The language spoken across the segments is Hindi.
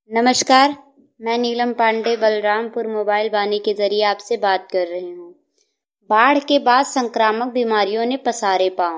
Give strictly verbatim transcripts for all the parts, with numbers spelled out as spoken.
नमस्कार, मैं नीलम पांडे बलरामपुर मोबाइल वाणी के जरिए आपसे बात कर रही हूँ। बाढ़ के बाद संक्रामक बीमारियों ने पसारे पांव।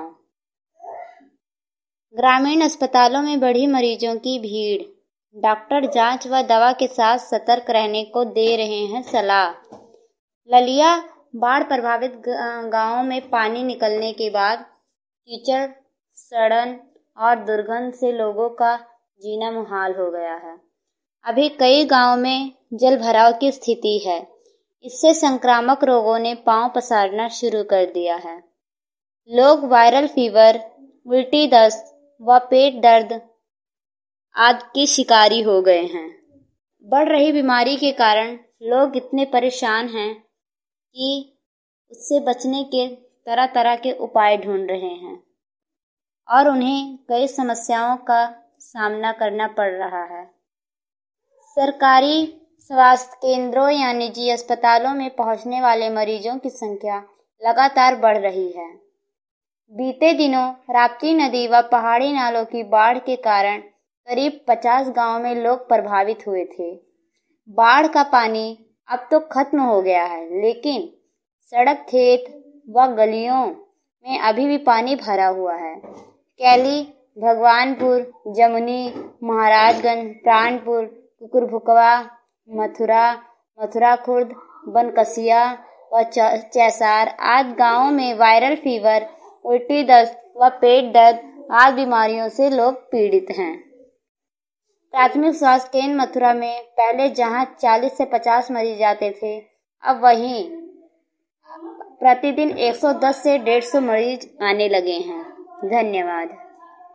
ग्रामीण अस्पतालों में बढ़ी मरीजों की भीड़। डॉक्टर जांच व दवा के साथ सतर्क रहने को दे रहे हैं सलाह। ललिया बाढ़ प्रभावित गांवों में पानी निकलने के बाद कीचड़, सड़न और दुर्गंध से लोगों का जीना मुहाल हो गया है। अभी कई गांवों में जल भराव की स्थिति है। इससे संक्रामक रोगों ने पांव पसारना शुरू कर दिया है। लोग वायरल फीवर, उल्टी, दस्त व पेट दर्द आदि के शिकारी हो गए हैं। बढ़ रही बीमारी के कारण लोग इतने परेशान हैं कि उससे बचने के तरह तरह के उपाय ढूंढ रहे हैं और उन्हें कई समस्याओं का सामना करना पड़ रहा है। सरकारी स्वास्थ्य केंद्रों या निजी अस्पतालों में पहुंचने वाले मरीजों की संख्या लगातार बढ़ रही है। बीते दिनों राप्ती नदी व पहाड़ी नालों की बाढ़ के कारण करीब पचास गांवों में लोग प्रभावित हुए थे। बाढ़ का पानी अब तो खत्म हो गया है, लेकिन सड़क, खेत व गलियों में अभी भी पानी भरा हुआ है। कैली, भगवानपुर, जमुनी, महाराजगंज, प्राणपुर, कुकुरभुकवा, मथुरा, मथुरा खुर्द, बनकसिया व चैसार आदि गांवों में वायरल फीवर, उल्टी, दस्त व पेट दर्द आदि बीमारियों से लोग पीड़ित हैं। प्राथमिक स्वास्थ्य केंद्र मथुरा में पहले जहां चालीस से पचास मरीज आते थे, अब वहीं प्रतिदिन एक सौ दस से डेढ़ सौ मरीज आने लगे हैं। धन्यवाद।